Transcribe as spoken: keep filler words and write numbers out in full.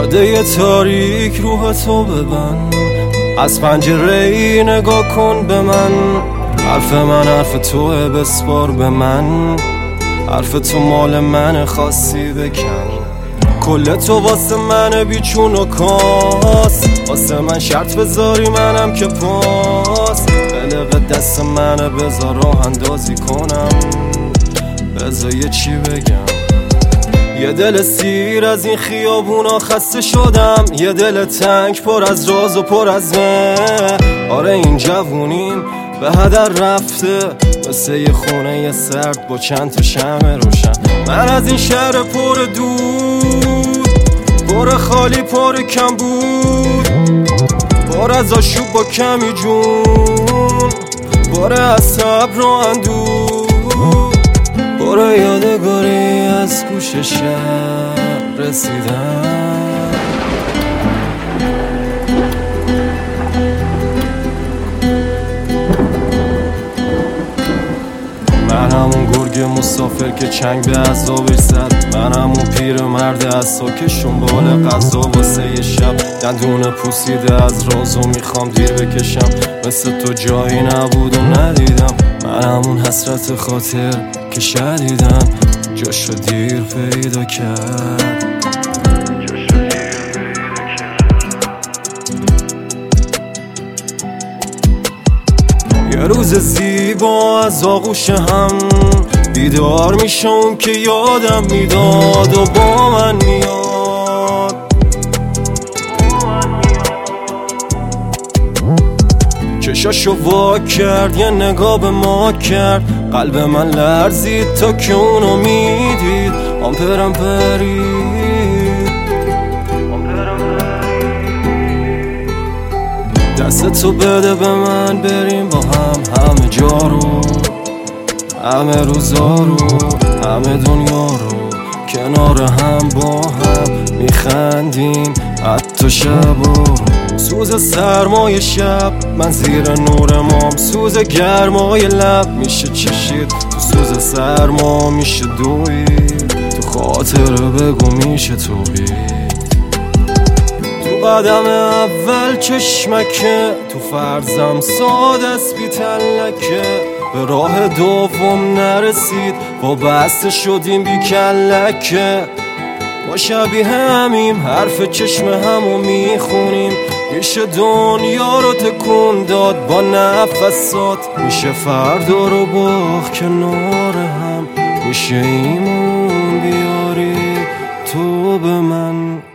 جاده تاریک روح تو ببند، از پنجره ای نگاه کن به من. حرف من حرف توه، بسپار به من. حرف تو مال من، خاصی بکن. کل تو واسه من بیچون و کاس، واسه من شرط بذاری منم که پاس. قلق دست منه بذار راه اندازی کنم، بذار یه چی بگم. یه دل سیر از این خیابونا خسته شدم، یه دل تنگ پر از راز و پر از مه. آره این جوونیم به هدر رفته، مثل یه خونه یه سرد با چند تا شمع روشن. من از این شهر پر دود، پر خالی پر کم بود، پر از آشوب با کمی جون، پر از صبر و اندوه، پر یادگاری از گوش شهر رسیدم. من همون گرگ مسافر که چنگ به عذابش زد، من همون پیر مرد از ساک شنبال غذا واسه یه شب. دندون پوسیده از رازو میخوام دیر بکشم، مثل تو جایی نبود و ندیدم. من همون حسرت خاطر که شدیدم جاشو دیر پیدا کرد. یه روز زیبا از آغوش هم بیدار میشه اون که یادم میداد و با من میاد. چشاشو وا کرد، یه نگاه به ما کرد، قلب من لرزید تا که اونو میدید. آمپرم پرید، دست تو بده به من، بریم با هم همه جا رو، همه روزا رو، همه دنیا رو. کنار هم با هم میخندیم حتی شب رو. سوز سرمای شب من زیر نور مام، سوز گرمای لب میشه چشید تو سوز سرما میشه دوید. تو خاطر بگو میشه توبید. تو قدم اول چشمکه، تو فرزم ساده است بی تلکه. به راه دوم نرسید وابسته شدیم بی کلکه. ما شبیه همیم، حرف چشم همو میخونیم. میشه دنیا رو تکون داد با نفسات، میشه فردا رو باخت کنار هم. میشه ایمون بیاری تو به من.